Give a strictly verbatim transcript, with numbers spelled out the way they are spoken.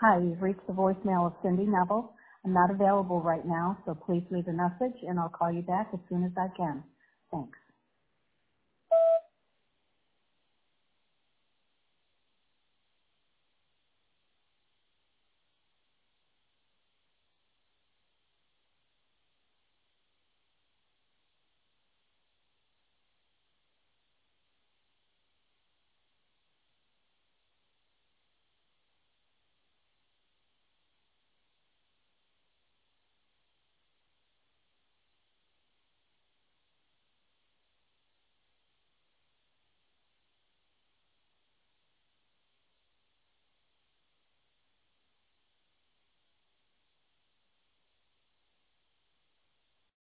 Hi, you've reached the voicemail of Cindy Neville. I'm not available right now, so please leave a message and I'll call you back as soon as I can. Thanks.